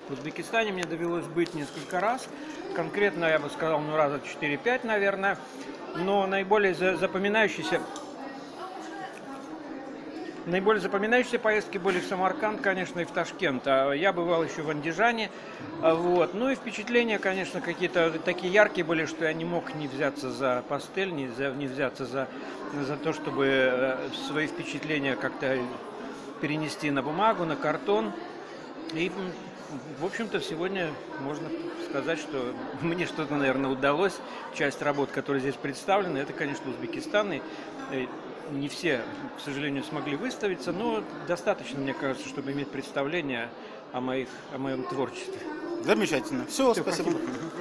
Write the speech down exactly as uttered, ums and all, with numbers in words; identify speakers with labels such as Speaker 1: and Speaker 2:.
Speaker 1: В Узбекистане мне довелось быть несколько раз. Конкретно, я бы сказал, ну, раза четыре-пять, наверное. Но наиболее запоминающиеся, наиболее запоминающиеся поездки были в Самарканд, конечно, и в Ташкент. А я бывал еще в Андижане. Вот. Ну и впечатления, конечно, какие-то такие яркие были, что я не мог не взяться за пастель, не, за, не взяться за, за то, чтобы свои впечатления как-то перенести на бумагу, на картон. И, в общем-то, сегодня можно сказать, что мне что-то, наверное, удалось. Часть работ, которые здесь представлены, это, конечно, Узбекистан. И не все, к сожалению, смогли выставиться, но достаточно, мне кажется, чтобы иметь представление о, моих, о моем творчестве.
Speaker 2: Замечательно. Все,
Speaker 1: Все,
Speaker 2: спасибо.
Speaker 1: спасибо.